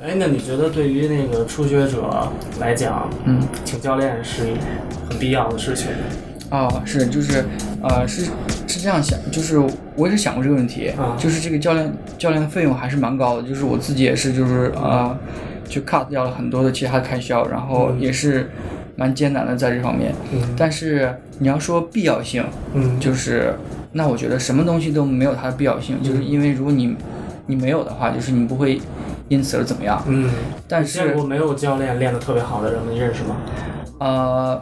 哎，那你觉得对于那个初学者来讲，请教练是很必要的事情？ 是，就是是这样想，就是我也是想过这个问题，就是这个教练费用还是蛮高的，就是我自己也是就是就 cut 掉了很多的其他的开销，然后也是蛮艰难的在这方面。但是你要说必要性，就是那我觉得什么东西都没有它的必要性，就是因为如果你没有的话，就是你不会因此而怎么样。但是见过没有教练练得特别好的人，你认识吗？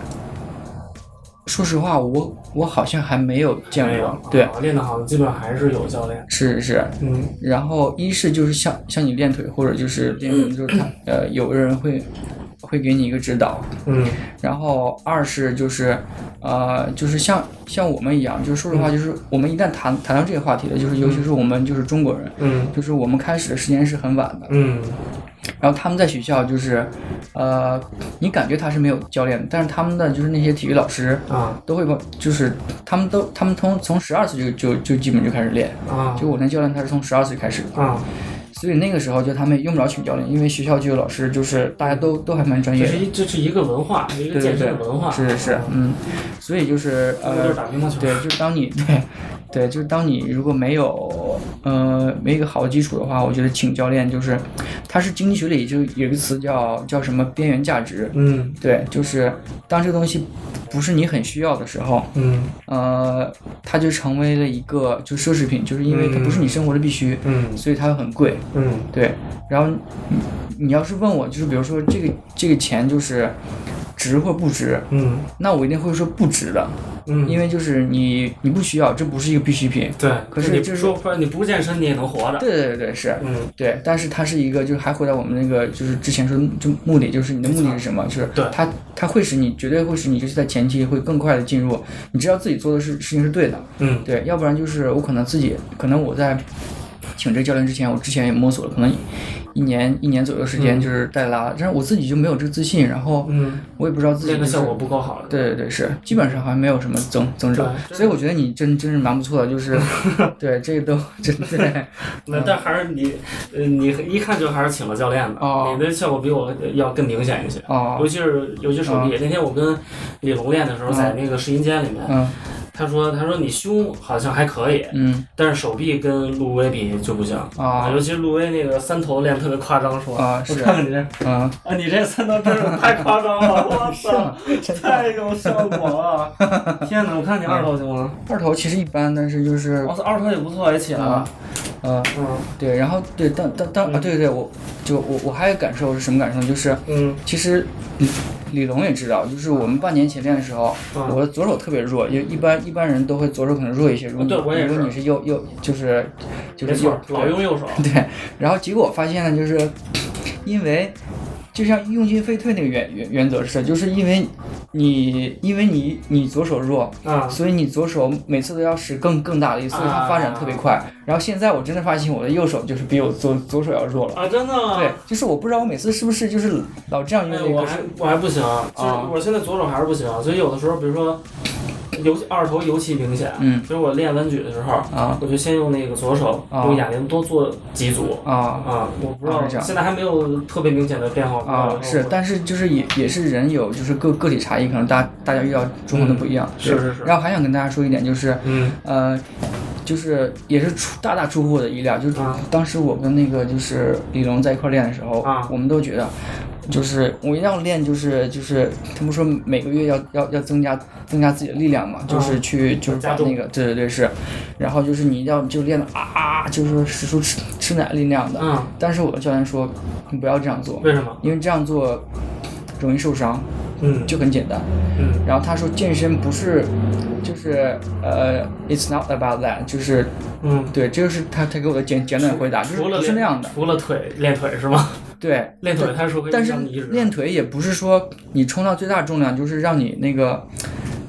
说实话，我好像还没有见过。对， 练得好基本上还是有教练。 是。然后一是就是像你练腿或者就是练什么，就是有个人会给你一个指导。然后二是就是就是像我们一样，就是说实话，就是我们一旦谈到这个话题了，就是尤其是我们就是中国人，就是我们开始的时间是很晚的。然后他们在学校就是，你感觉他是没有教练的，但是他们的就是那些体育老师都会就是他们从12岁就基本就开始练。就我那教练他是从12岁开始的。所以那个时候就他们用不着请教练，因为学校就有老师，就是大家都还蛮专业的。 这是一个文化，一个健身的文化。 是，所以就是就是打乒乓球。 对，就是当你对，就是当你如果没有一个好的基础的话，我觉得请教练就是，它是经济学里就有一个词叫什么边缘价值。对，就是当这个东西不是你很需要的时候，它就成为了一个就奢侈品，就是因为它不是你生活的必须，所以它很贵。对，然后你要是问我，就是比如说这个钱就是值或不值，那我一定会说不值的。因为就是你不需要，这不是一个必需品。 对， 可是就是说你不健身你也能活着。 对，是。对，但是它是一个，就是还回到我们那个就是之前说就目的，就是你的目的是什么？就是它会使你绝对会使你就是在前期会更快的进入，你知道自己做的事情是对的。对，要不然就是我可能我在请这个教练之前，我之前也摸索了，可能一年左右时间就是带拉，但是我自己就没有这个自信，然后我也不知道自己练的效果不够好。 对，是基本上还没有什么增长，所以我觉得你真是蛮不错的，就是对这个都真对。 但还是你一看就还是请了教练的，你的效果比我要更明显一些。尤其手臂，那天我跟李龙练的时候，在那个试音间里面。他说你胸好像还可以，但是手臂跟陆威比就不行尤其是陆威那个三头练特别夸张，说我看看你这你这三头真是太夸张了，我操，太有效果了！天哪，我看你二头行吗？ 二头其实一般，但是就是二头也不错，也起来了。 对，然后对，对，我还有感受是什么感受？就是其实李龙也知道，就是我们半年前练的时候，我的左手特别弱，因为一般人都会左手可能弱一些。如果你是右就是老用右手。 对，然后结果我发现呢，就是因为就像用进废退那个原则是，就是因为你左手弱所以你左手每次都要使更大的力，所以它发展特别快。然后现在我真的发现我的右手就是比我左手要弱了真的对，就是我不知道我每次是不是就是老这样用那个。 我还不行，就是我现在左手还是不行，所以有的时候比如说二头尤其明显，所以我练弯举的时候我就先用那个左手用哑铃多做几组我不知道现在还没有特别明显的变化是，但是就是也是人有就是个体差异，可能大家遇到状况都不一样。 是。 然后还想跟大家说一点，就是就是也是大出乎我的意料，就是当时我跟那个就是李龙在一块练的时候我们都觉得就是我一定要练，就是他们说每个月要增加自己的力量嘛，就是就是把那个对是，然后就是你要就练的就是使出吃奶力那样的但是我的教练说你不要这样做。 为什么？ 因为这样做容易受伤。就很简单。然后他说健身不是就是it's not about that， 就是对，这个是他给我的简短回答，就是不是那样的。 除了练腿是吗？ 对， 练腿他说会， 但是练腿也不是说你冲到最大重量就是让你那个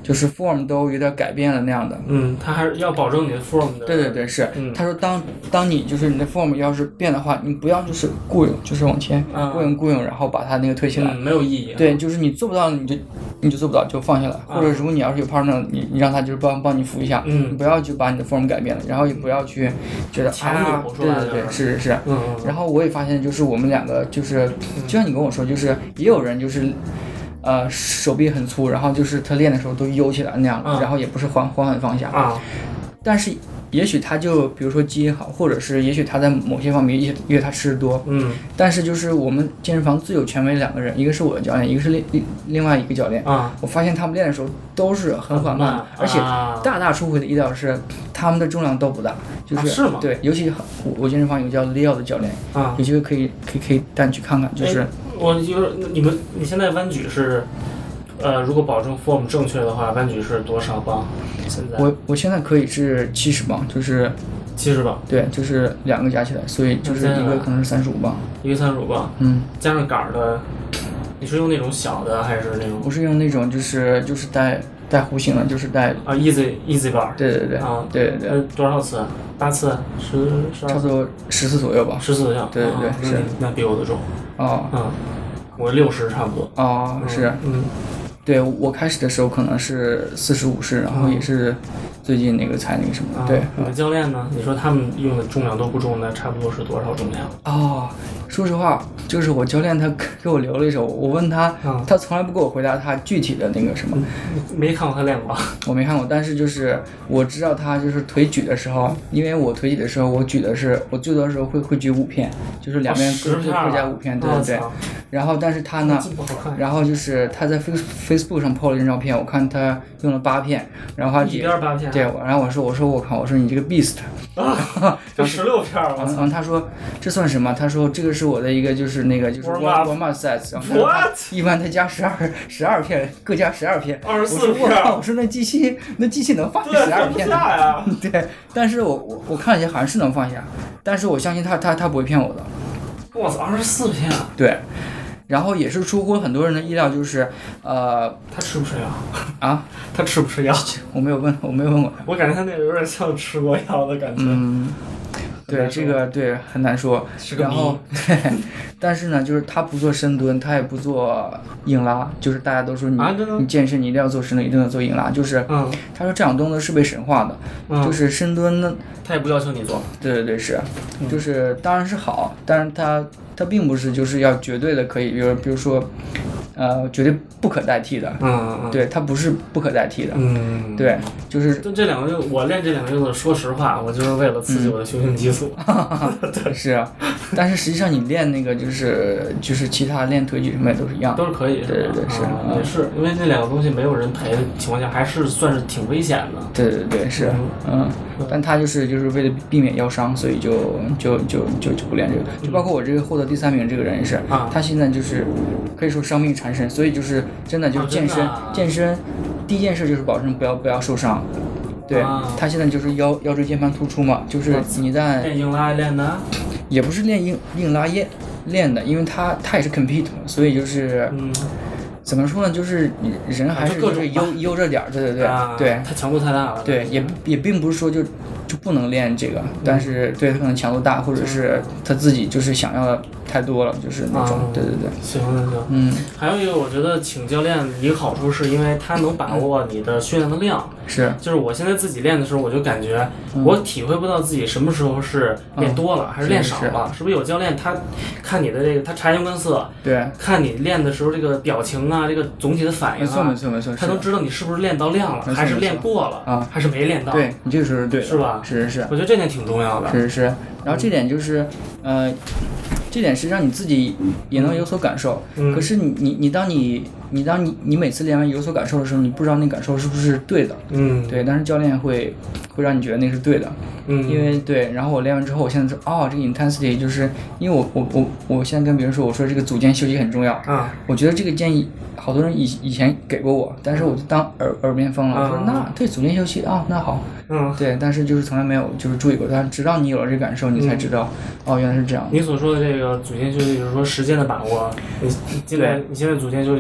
就是 form 都有点改变了那样的。 他还是要保证你的 form 的。 对是。他说当你就是你的 form 要是变的话，你不要就是雇佣，就是往前雇佣，然后把它那个推起来， 没有意义。 对，就是你做不到你就做不到就放下来，或者如果你要是有 partner， 你让他就是帮你扶一下，你不要就把你的 form 改变了，然后也不要去觉得对，是。然后我也发现就是我们两个就是就像你跟我说，就是也有人就是手臂很粗，然后就是他练的时候都悠起来那样，然后也不是缓缓放下但是也许他就比如说基因好，或者是也许他在某些方面因为他吃的多，但是就是我们健身房最有权威两个人，一个是我的教练，一个是另外一个教练我发现他们练的时候都是很缓慢而且大出乎的意料是他们的重量都不大，就是是吗？ 对，尤其我健身房有个叫 Leo 的教练有机会可以带你去看看，就是我就是你现在弯举是如果保证 form 正确的话，弯举是多少磅？现在我现在可以是70磅，就是 70磅， 对，就是2个加起来，所以就是一个可能是35磅， 一个35磅，加上杆的，你是用那种小的还是那种？ 不是用那种就是带弧形的，就是带 easy bar， 对对， 多少次？8次？12？ 差不多10次左右吧。 10次左右， 对，是。 那比我的重。我60差不多。 是。对，我开始的时候可能是40-50，然后也是最近那个才那个什么。对。 你的教练呢？你说他们用的重量都不重的，差不多是多少重量？ 说实话，就是我教练他给我留了一手，我问他，他从来不给我回答他具体的那个什么。 没看过他练过。我没看过，但是就是我知道他就是腿举的时候，因为我腿举的时候，我最多的时候会举5片，就是两边各加5片，对。然后但是他呢，然后就是他在Facebook 上 po 了一张照片，我看他用了8片，然后他一边8片。 对，然后我说你这个 beast， 就16片。 他说这算什么？他说这个是我的一个就是那个就是 warm up sets， 一般他加12片，各加12片 ，24片。 我说那机器能放下12片呀？ 对，但是我看了一下好像是能放下，但是我相信他不会骗我的。 哇塞，24片。 对。然后也是出乎很多人的意料，就是他吃不吃药他吃不吃药？ 我没有问过。 我感觉他那个有点像吃过药的感觉。 对，这个对很难说。然后对，但是呢，就是他不做深蹲，他也不做硬拉，就是大家都说你健身你一定要做深蹲，一定要做硬拉，就是他说这两动作是被神化的，就是深蹲呢， 他也不要求你做。 对是，就是当然是好，但是它并不是就是要绝对的可以，比如说，绝对不可代替的。对，它不是不可代替的。对，就是这两个我练这两个动作，说实话，我就是为了刺激我的雄性激素。 对，是啊，但是实际上你练那个就是其他练腿举什么也都是一样， 都是可以。 对，是， 也是因为这两个东西没有人陪的情况下，还是算是挺危险的。 对，是，但他就是为了避免腰伤，所以就不练这个。就包括我这个获得第3名这个人也是，他现在就是可以说伤病缠身，所以就是真的就是健身第一件事就是保证不要受伤。对，他现在就是腰椎间盘突出嘛，就是你在练硬拉练的， 也不是练硬拉练的，因为他也是 compete 嘛，所以就是怎么说呢？就是人还是就是悠着点儿，对， 他强度太大了。 对，也并不是说就不能练这个，但是对他可能强度大，或者是他自己就是想要的太多了，就是那种。对。 行。还有一个，我觉得请教练一个好处是因为他能把握你的训练的量。 是。 就是我现在自己练的时候，我就感觉我体会不到自己什么时候是练多了还是练少了，是不是有教练他看你的这个他察言观色， 对， 看你练的时候这个表情啊，这个总体的反应没错， 他能知道你是不是练到量了，还是练过了还是没练到。 对，你这个说是对的， 是吧？ 是。 我觉得这点挺重要的。 是。然后这点就是这点是让你自己也能有所感受。可是你当你每次练完有所感受的时候，你不知道那感受是不是对的。对，但是教练会让你觉得那是对的。因为对，然后我练完之后，我现在说这个 intensity 就是因为我现在跟别人说，我说这个组间休息很重要。我觉得这个建议好多人以前给过我，但是我就当耳边风了。我说那对组间休息那好。对，但是就是从来没有就是注意过，但直到你有了这个感受，你才知道原来是这样。 你所说的这个组间休息，就是说时间的把握。你现在组间休息是多长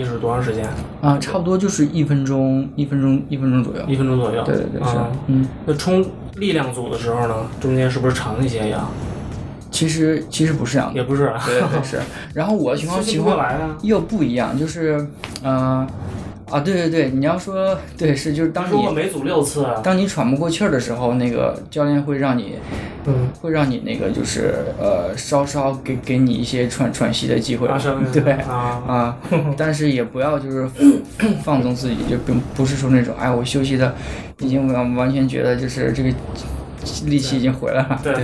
时间？ 差不多就是1分钟左右。 1分钟左右。 对，是。 那冲力量组的时候呢，中间是不是长一些呀？ 其实不是这样的。 也不是。 对是。然后我的情况又不一样，就是对，你要说对是就是当你每组6次， 当你喘不过气儿的时候，那个教练会让你，那个就是稍稍给你一些喘息的机会，对但是也不要就是放纵自己，就不是说那种我休息的已经完全觉得就是这个力气已经回来了。 对。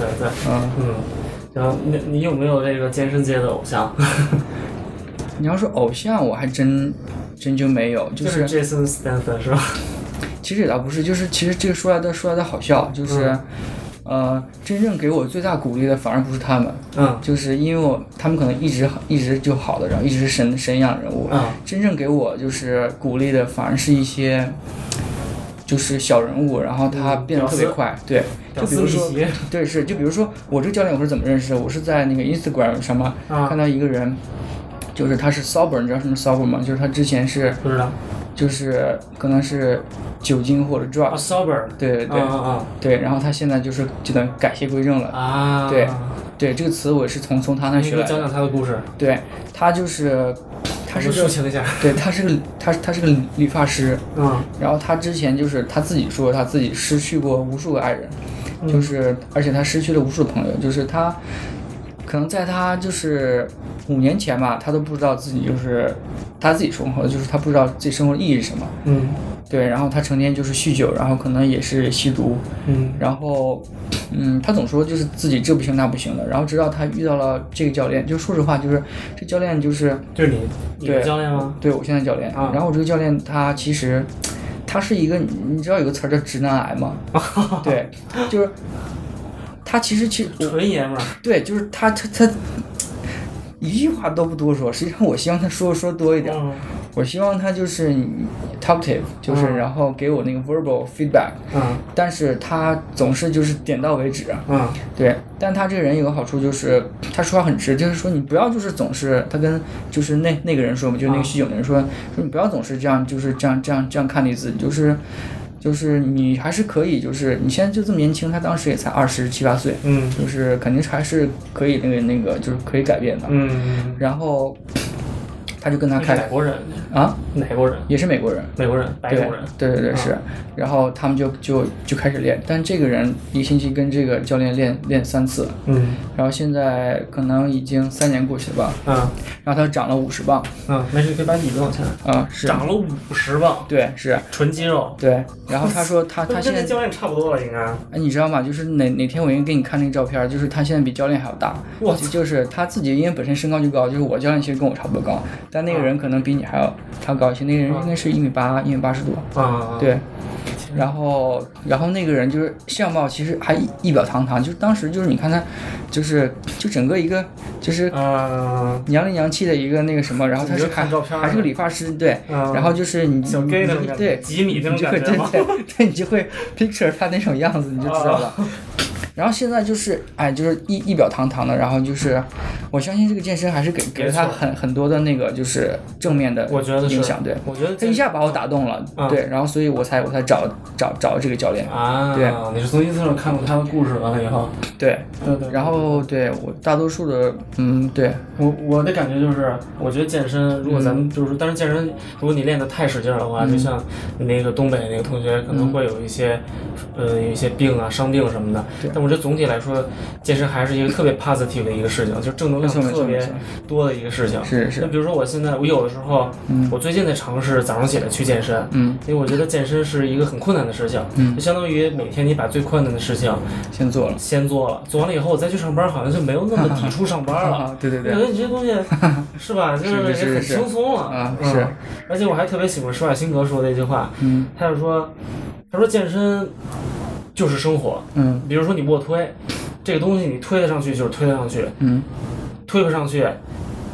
然后你有没有这个健身界的偶像？ 你要说偶像，我还真就没有，就是 Jason Statham 是吧？ 其实也倒不是，就是其实这个说来的好笑，就是真正给我最大鼓励的反而不是他们，就是因为他们可能一直就好的人，一直是神一样的人物，真正给我就是鼓励的反而是一些就是小人物，然后他变得特别快，对，就比如说，对是，就比如说我这个教练我是怎么认识的？我是在那个 Instagram 上面看到一个人。就是他是 sober， 你知道什么 sober 吗？就是他之前是不知道， 就是可能是酒精或者 drug。sober。 对。对，然后他现在就等改邪归正了。对，这个词我是从他那学来的。 讲他的故事。 对，他是个抒情一下。 对，他是个理发师。然后他之前就是他自己说他自己失去过无数个爱人，就是而且他失去了无数的朋友，就是他可能在他就是5年前吧，他都不知道自己就是他自己说的，就是他不知道自己生活的意义是什么。对，然后他成天就是酗酒，然后可能也是吸毒。然后他总说就是自己这不行那不行的，然后直到他遇到了这个教练，就说实话就是这教练就是你的教练吗？ 对，我现在教练。然后我这个教练他其实他是一个，你知道有个词叫直男癌吗？对，就是他其实纯爷们儿。对， 就是他一句话都不多说，实际上我希望他说多一点。我希望他就是 talkative， 就是然后给我那个 verbal feedback。但是他总是就是点到为止。对，但他这个人有个好处就是他说话很直，就是说你不要就是总是他跟就是那个人说嘛，就是那个酗酒的人说你不要总是这样就是这样看你自己，就是你还是可以，就是你现在就这么年轻，他当时也才27、8岁，就是肯定还是可以那个就是可以改变的。然后他就跟他开哪国人啊？ 哪国人？ 也是美国人。 美国人，白种人。 对是。然后他们就开始练，但这个人1星期跟这个教练练3次。然后现在可能已经3年过去了吧。然后他长了50磅。 没事，可以把体重往前。 是。 长了50磅。对， 是。 纯肌肉。 对。然后他说他现在教练差不多了，应该。 你知道吗？就是哪天我应该给你看那个照片，就是他现在比教练还要大。就是他自己因为本身身高就高，就是我教练其实跟我差不多高，但那个人可能比你还要高一些，那个人应该是1米80多。对。然后那个人就是相貌其实还仪表堂堂，就是当时就是你看他就整个一个就是娘里娘气的一个那个什么，然后他是还是个理发师。对。然后就是你小 gay 那种感觉， 对吉米那种感觉吗？ 对，你就会 picture 他那种样子，你就知道了。然后现在就是就是仪表堂堂的，然后就是我相信这个健身还是给了他很多的那个就是正面的影响。对， 我觉得他一下把我打动了。对，然后所以我才找这个教练。 对，你是从Instagram上看过他的故事完了以后。 对。然后对我大多数的对我的感觉就是，我觉得健身如果咱们就是但是健身如果你练得太使劲的话，就像那个东北那个同学可能会有一些病啊伤病什么的。但我觉得总体来说，健身还是一个特别 positive 的一个事情，就是正能量特别多的一个事情。 是。 那比如说我有的时候，我最近在尝试早上起来去健身。因为我觉得健身是一个很困难的事情。就相当于每天你把最困难的事情先做了， 做完了以后我再去上班，好像就没有那么抵触上班了。 对。 我觉得你这些东西是吧，就是也很轻松了。 是。 而且我还特别喜欢施瓦辛格说的一句话。他就说健身就是生活。比如说你卧推这个东西，你推得上去就是推得上去。推不上去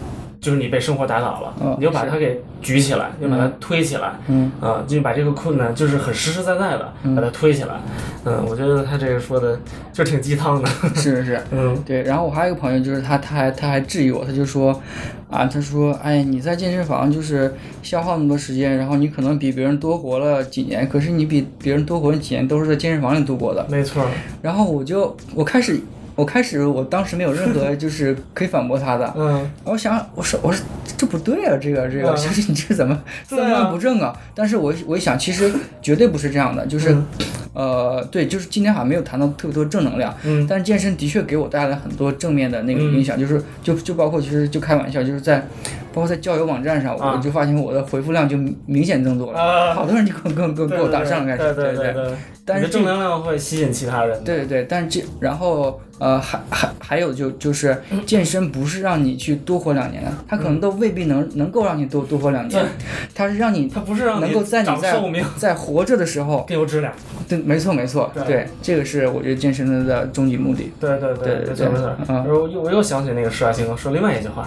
就是你被生活打倒了，你就把它给举起来，你就把它推起来，就把这个困难就是很实实在在的把它推起来。我觉得他这个说的就挺鸡汤的。 是，对。然后我还有一个朋友，就是他还质疑我，他就说他说，哎，你在健身房就是消耗那么多时间，然后你可能比别人多活了几年，可是你比别人多活几年都是在健身房里度过的。 没错。 然后我当时没有任何就是可以反驳他的，我说这不对啊，这个小姐你这怎么三观不正啊？但是我一想，其实绝对不是这样的，就是对，就是今天好像没有谈到特别多正能量，但是健身的确给我带来了很多正面的那个影响，就包括其实就开玩笑，就是包括在交友网站上，我就发现我的回复量就明显增多了，好多人就跟我打上了，开始，对。但是正能量会吸引其他人。 对，但是然后还有就是健身不是让你去多活2年，它可能都未必能够让你多活2年，它是让你， 它不是让你能够在你在活着的时候更有质量。 对，没错，对，这个是我觉得健身的终极目的。 对，我又想起那个施瓦辛格说另外一句话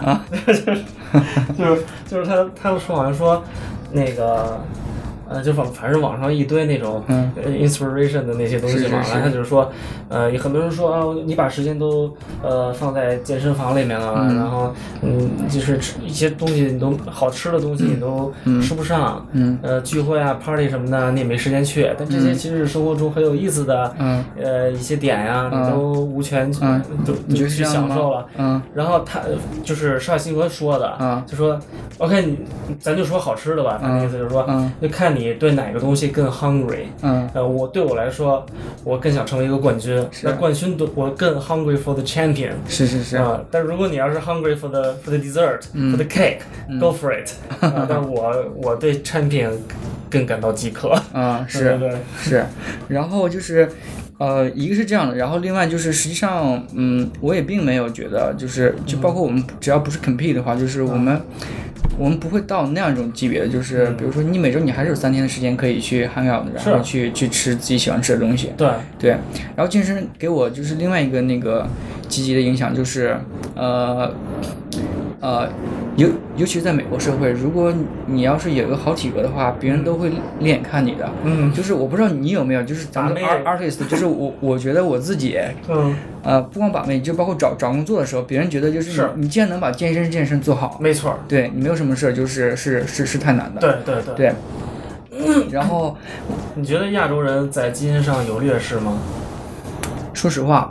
就是他说好像说那个。就反正网上一堆那种inspiration 的那些东西嘛，然后他就是说，有很多人说你把时间都放在健身房里面了，然后就是一些东西你都好吃的东西你都吃不上，聚会啊 party 什么的你也没时间去，但这些其实是生活中很有意思的一些点呀，你都无权都去享受了。然后他就是施瓦辛格说的，就说 OK 咱就说好吃的吧，他的意思就是说就看你对哪个东西更 hungry。对我来说，我更想成为一个冠军。那冠军我更 hungry for the champion。是。但如果你要是 hungry for the dessert，for the cake，go for it。但我对 champion 更感到饥渴。是。然后就是。一个是这样的，然后另外就是实际上，我也并没有觉得就包括我们只要不是 compete 的话，就是我们不会到那样一种级别的，就是比如说你每周你还是有3天的时间可以去 hang out， 然后去吃自己喜欢吃的东西。对。然后健身给我就是另外一个那个积极的影响，就是尤其是在美国社会，如果你要是有一个好体格的话，别人都会另眼看你的。就是我不知道你有没有，就是咱们 artist， 就是我觉得我自己，不光把妹，就包括找工作的时候，别人觉得就是你既然能把健身做好， 没错， 对你没有什么事是太难的。对。然后你觉得亚洲人在基因上有劣势吗？ 说实话，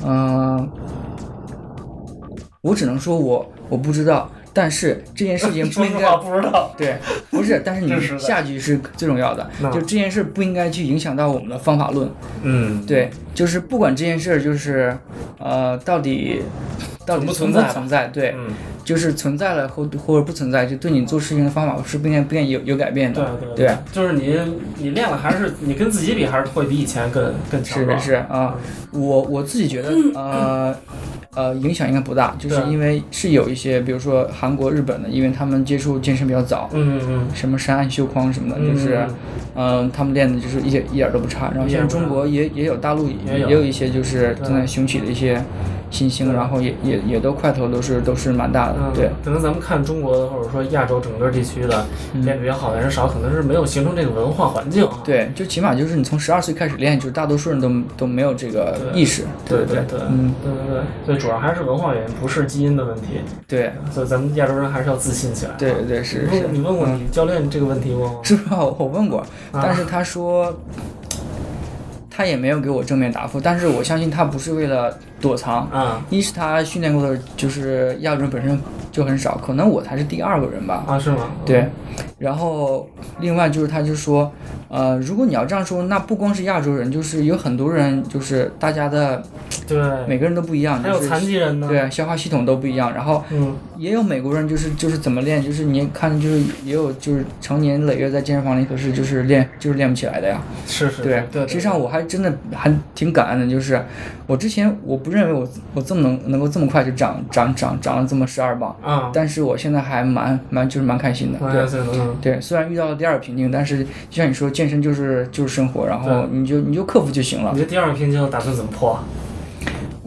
我只能说我不知道。但是这件事情不应该不知道， 对，不是，但是你下句是最重要的，就这件事不应该去影响到我们的方法论。对，就是不管这件事就是到底存不存在，对，就是存在了或者不存在，就对你做事情的方法是不应该有改变的。对， 就是你练了还是你跟自己比还是会比以前更强。 是我自己觉得影响应该不大，就是因为是有一些，比如说韩国、日本的，因为他们接触健身比较早，什么山岸秀匡什么的，就是他们练的就是一点都不差。然后现在中国也有大陆也有一些就是正在兴起的一些新兴，然后也都块头都是蛮大的。对， 可能咱们看中国的或者说亚洲整个地区的练比较好的人少，可能是没有形成这个文化环境。 对，就起码就是你从12岁开始练，就是大多数人都没有这个意识。对， 所以主要还是文化原因，不是基因的问题。 对， 所以咱们亚洲人还是要自信起来。 对，是。 你问过你教练这个问题吗？ 是吧？我问过，但是他说。他也没有给我正面答复，但是我相信他不是为了躲藏。一是他训练过的就是亚洲人本身就很少，可能我才是第2个人吧。 是吗？ 对。然后另外就是他就说，如果你要这样说，那不光是亚洲人，就是有很多人，就是大家的， 对， 每个人都不一样， 还有残疾人呢， 对，消化系统都不一样。然后，也有美国人就是怎么练，就是你看就是也有就是成年累月在健身房里，可是就是练不起来的呀。 是， 对。实际上我还真的还挺感恩的，就是我之前我不认为我这么能够这么快就长了这么12磅，但是我现在还蛮开心的。对，虽然遇到了第2个瓶颈，但是就像你说，健身就是生活，然后你就克服就行了。 你这第2个瓶颈打算怎么破？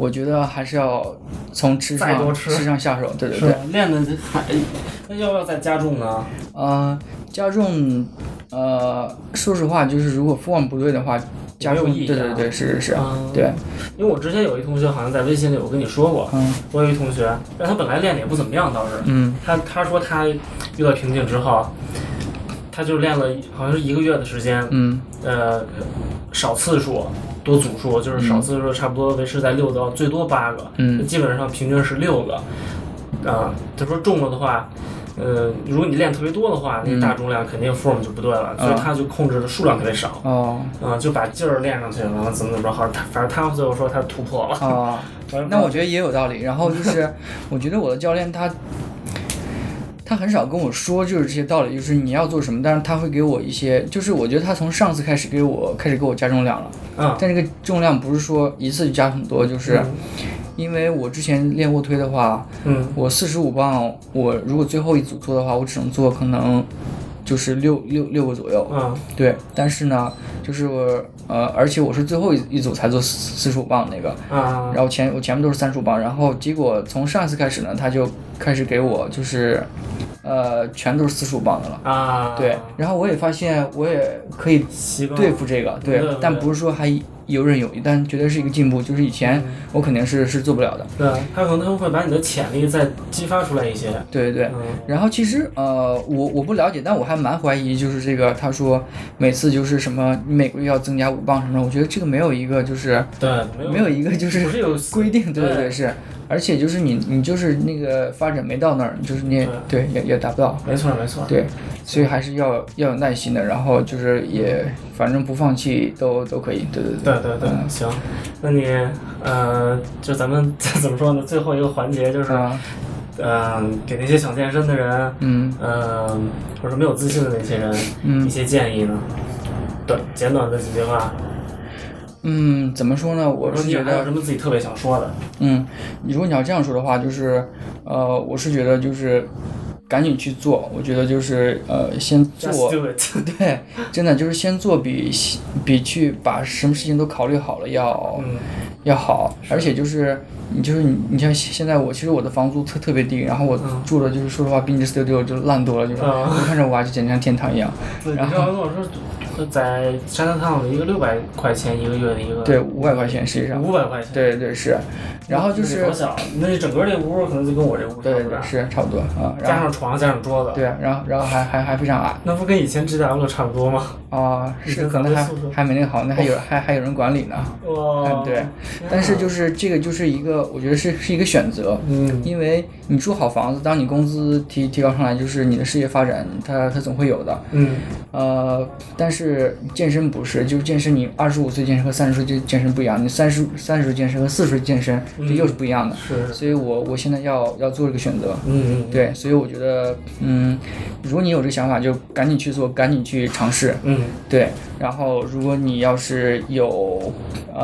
我觉得还是要从吃上下手，对对对。 练的那要不要再加重呢？ 加重，说实话，就是如果 form 不对的话，加重，对对对，是，对。 因为我之前有一同学好像在微信里我跟你说过，我有一同学，但他本来练的也不怎么样，倒是，他说他遇到瓶颈之后，他就练了好像是1个月的时间，少次数。多组数，就是少次数差不多维持在6到最多8个，基本上平均是6个，他说重了的话，如果你练特别多的话，那大重量肯定 form 就不对了，所以他就控制的数量特别少，就把劲儿练上去了，完了怎么着，好，反正他最后说他突破了， 那我觉得也有道理。然后就是我觉得我的教练他很少跟我说就是这些道理，就是你要做什么，但是他会给我一些，就是我觉得他从上次开始给我加重量了，但这个重量不是说一次就加很多，就是因为我之前练卧推的话，我45磅，我如果最后一组做的话，我只能做可能就是六个左右，对，但是呢，就是而且我是最后一组才做45磅那个，然后我前面都是35磅，然后结果从上一次开始呢，他就开始给我就是全都是45磅的了，对，然后我也发现我也可以对付这个，对，但不是说还游刃有余，但绝对是一个进步，就是以前我肯定是做不了的。 对，他可能会把你的潜力再激发出来一些。 对对对，然后其实我不了解，但我还蛮怀疑，就是这个他说每次就是什么你每个月要增加5磅什么的，我觉得这个没有一个就是没有一个就是规定，对对对是。而且就是你就是那个发展没到那儿，就是你对也达不到。 没错。 对，所以还是要有耐心的，然后就是也反正不放弃都可以。对。 行，那你就咱们怎么说呢？最后一个环节就是，给那些想健身的人，或者没有自信的那些人，一些建议呢？对，简短的几句话。 怎么说呢？我是觉得还有什么自己特别想说的？ 如果你要这样说的话，就是我是觉得就是赶紧去做。我觉得就是先做，对，真的就是先做比去把什么事情都考虑好了要好。而且就是你像现在其实我的房租特别低，然后我住的就是说实话比你的 studio 就烂多了，就是看着我就简直像天堂一样。然后跟我说。在沙滩烫的一个600块钱1个月的一个， 对，500块钱实际上 500块钱， 对是，然后就是多小，那整个这屋可能就跟我这屋对是差不多啊， 加上床加上桌子， 对，然后还非常矮， 那不跟以前 GW 差不多吗？ 是可能还没那个好，那还有人管理呢，对，但是就是这个就是一个我觉得是一个选择，因为你住好房子，当你工资提高上来，就是你的事业发展它总会有的，但是健身不是，就是健身你25岁健身和30岁健身不一样，你30岁健身和40岁健身这又是不一样的， 是， 所以我现在要做这个选择，对，所以我觉得如果你有这个想法，就赶紧去做，赶紧去尝试，对，然后如果你要是有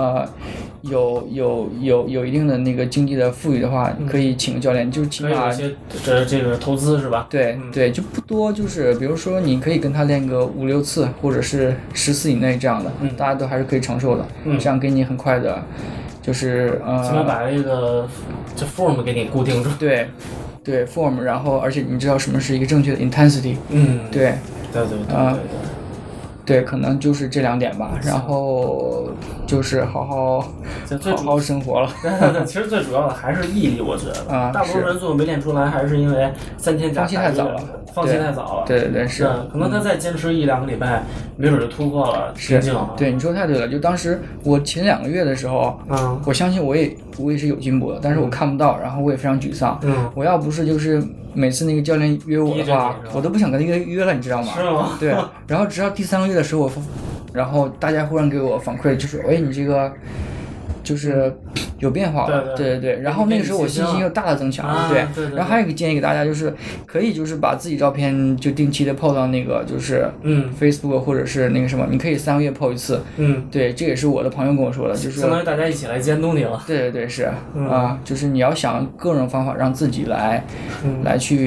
一定的那个经济的富裕的话，可以请个教练，就起码有些这个投资是吧？ 对，就不多，就是比如说你可以跟他练个5-6次，或者是10次以内这样的，大家都还是可以承受的，这样给你很快的，就是起码把这个form 给你固定住。 对 form， 然后而且你知道什么是一个正确的 intensity，对，对，可能就是这2点吧，然后就是好好生活了。 对，其实最主要的还是毅力，我觉得。大部分人最后没练出来，还是因为3天加放弃太早了。对，是。 可能他再坚持1-2个礼拜，没准就突破了瓶颈了。 对，你说太对了。就当时我前2个月的时候，我相信我也是有进步的，但是我看不到，然后我也非常沮丧。我要不是就是每次那个教练约我的话，我都不想跟他约了，你知道吗？ 是吗？ 对，然后直到第3个月的时候，然后大家忽然给我反馈，就是你这个就是有变化了，对，然后那个时候我信心又大大增强，对，然后还有一个建议给大家，就是可以就是把自己照片就定期的 PO 到那个就是Facebook 或者是那个什么，你可以3个月 PO 一次，对，这也是我的朋友跟我说的，就是相当于大家一起来监督你了， 对是就是你要想各种方法让自己来去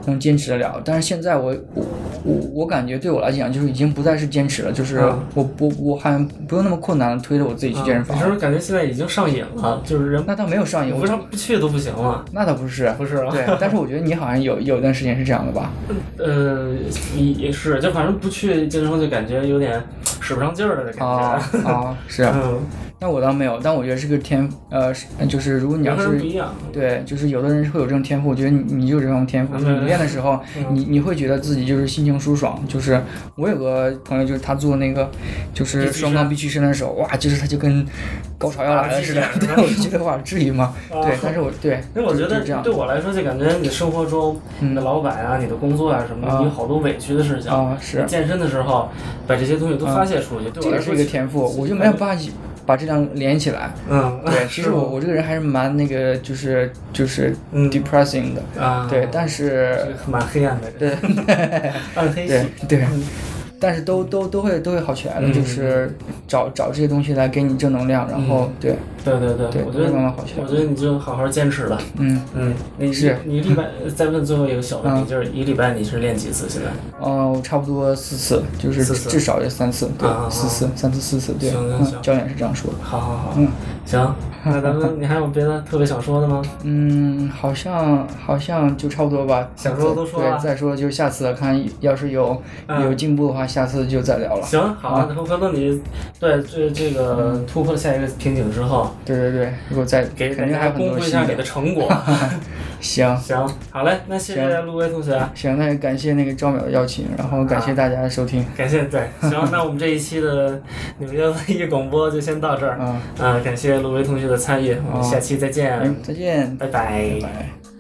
能坚持得了。但是现在我感觉对我来讲就是已经不再是坚持了，就是我还不用那么困难的推着我自己去健身房。 你是不是感觉现在已经上瘾了？就是人那倒没有上瘾， 不去都不行了。 那倒不是， 不是啊。 对，但是我觉得你好像有一段时间是这样的吧？ 也是，就反正不去健身房就感觉有点使不上劲儿了的感觉。 是。那我倒没有，但我觉得是个就是如果你要是不一样， 对，就是有的人会有这种天赋，我觉得你就有这种天赋，就是你练的时候，你会觉得自己就是心情舒爽。就是我有个朋友，就是他做那个就是双杠臂屈伸的时候，哇，就是他就跟高潮要来了似的。对，我就觉得哇，至于吗？对，但是因为我觉得对我来说，就感觉你生活中你的老板啊、你的工作啊什么的，你有好多委屈的事情是健身的时候把这些东西都发泄出去，对我来说这也是一个天赋，我就没有办法把这两连起来。对，其实我这个人还是蛮那个，就是 depressing 的对，但是蛮黑暗的， 对， 暗黑系， 对。但是都会好起来的，就是找这些东西来给你正能量，然后对， 我觉得慢慢好起来。 我觉得你就好好坚持吧。你一礼拜再问最后一个小问题，就是一礼拜你是练几次现在？ 我差不多4次，就是至少也3次，对，4次，3次4次，对。 行， 教练是这样说的。 好，行。那咱们你还有别的特别想说的吗？ 好像就差不多吧。 想说的都说了。 对，再说就下次看，要是有进步的话，下次就再聊了。 行，好，回头你对这个突破下一个瓶颈之后， 对，如果再给大家公布一下你的成果。 行， 好嘞，那谢谢陆威同学。 行，那感谢那个赵淼的邀请，然后感谢大家的收听。 感谢，对，行，那我们这一期的纽约文艺广播就先到这儿。感谢陆威同学的参与，我们下期再见。 再见， 拜拜。 拜拜。